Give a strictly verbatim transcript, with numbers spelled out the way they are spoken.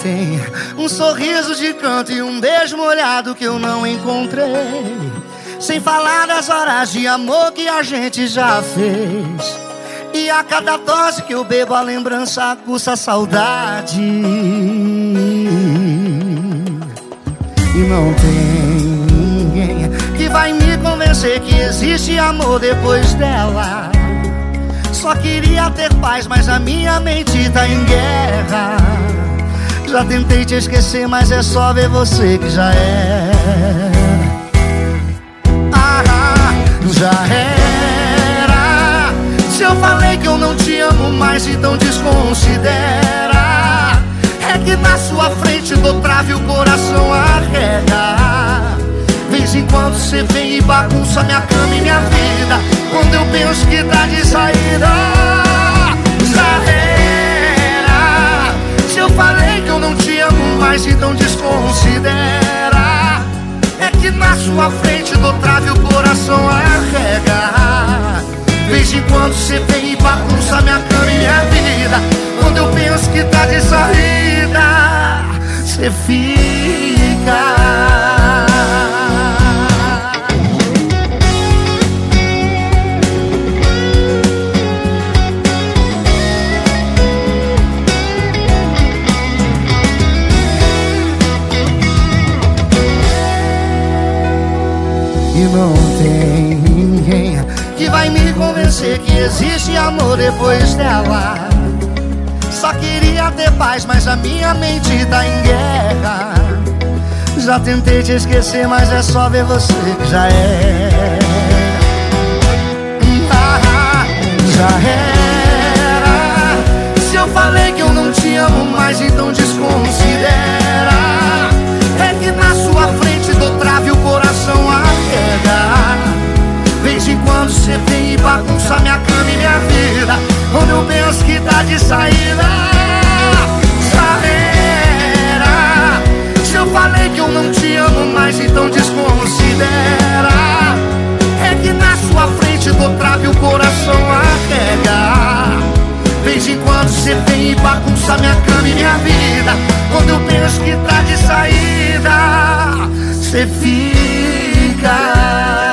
tem um sorriso de canto e um beijo molhado que eu não encontrei. Sem falar das horas de amor que a gente já fez. E a cada dose que eu bebo a lembrança aguça a saudade. E não tem ninguém que vai me convencer que existe amor depois dela. Só queria ter paz, mas a minha mente tá em guerra. Já tentei te esquecer, mas é só ver você que já é. Ah, já era. Se eu falei que eu não te amo mais, então desconsidera. É que na sua frente dou trave e o coração arrega. Vez em quando você vem e bagunça minha cama e minha vida. Quando eu penso que tá de saída, já era. Se eu falei que eu não te amo mais, então desconsidera. É que na sua frente dou trave e o coração arrega. Vez em quando você vem e bagunça minha cama e minha vida. Quando eu penso que tá de saída, você fica. E não tem ninguém que vai me convencer que existe amor depois dela. Só queria ter paz, mas a minha mente tá em guerra. Já tentei te esquecer, mas é só ver você que já é. Ah, já era. Se eu falei que eu não te amo mais, então desconsidera. É que na sua frente dou trave e o coração arrega. Vez em quando você vem e bagunça minha cama e minha vida. Quando eu penso que tá de saída, já era. Se eu falei que eu não te amo mais, então desconsidera. É que na sua frente dou trave e o coração arrega. Vez em quando você vem e bagunça minha cama e minha vida. Quando eu penso que tá de saída, você fica.